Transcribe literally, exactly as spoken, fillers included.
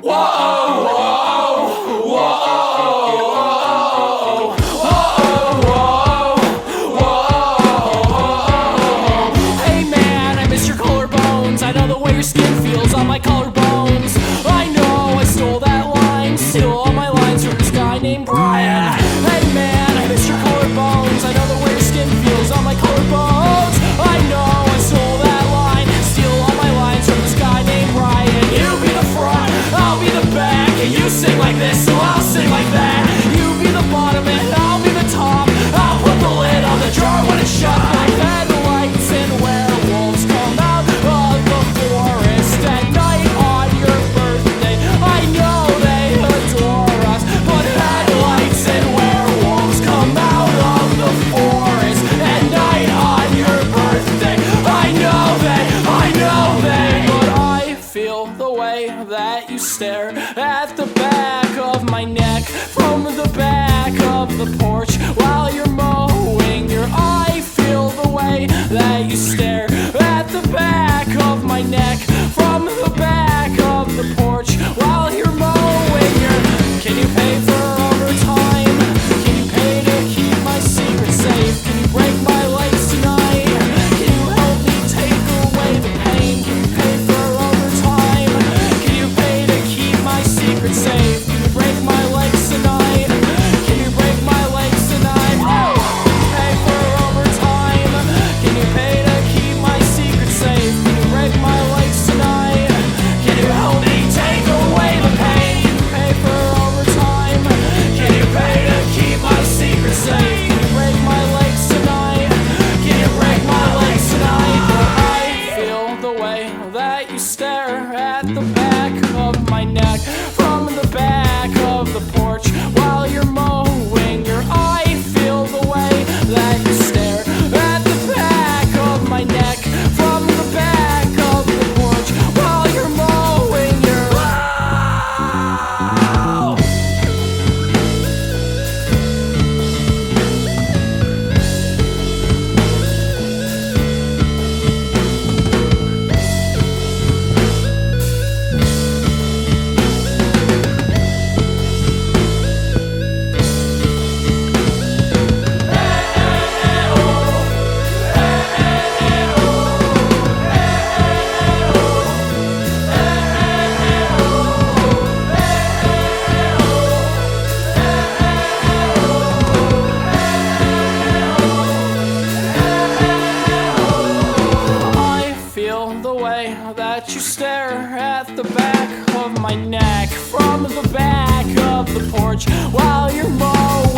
Hey man, I miss your collarbones. I know the way your skin feels on my collarbones. I know I stole that line, steal all my lines from this guy named Brian. Hey man, I miss your collarbones. I know the way your skin feels on my collarbones. I know I stole that line, steal all my lines from this guy named Brian. You be the front, I'll be the back. You sing like this, so I'll sing like that. You be the bottom and I'll be the top. I'll put the lid on the jar when it's shut. Like headlights and werewolves come out of the forest at night on your birthday. I know they adore us, but headlights and werewolves come out of the forest at night on your birthday. I know they, I know they, but I feel the way that you stare at the back of my neck from the back of the porch while you're mowing your I feel the way that you stare at the back of my neck from the back of the porch while you're mowing your. Can you pay for overtime? Can you pay to keep my secret safe? Can you break my legs tonight? Can you help me take away the pain? Can you pay for overtime? Can you pay to keep my secret safe? Can you break my legs tonight? Can you break my legs tonight? Oh! Pay for overtime. Can you pay to keep my secret safe? Can you break my legs tonight? Can you help me take away the pain? Can you pay for overtime? Can you pay to keep my secret safe? Can you break my legs tonight? Can you break my legs tonight? I feel the way that you stare at the back of my neck from the back of the porch while you're mowing your. I feel the way that you stare at the back of my neck from the back of the porch while you're mowing your. Wow. I feel the way that you stare at the back of my neck from the back of the porch while you're mowing.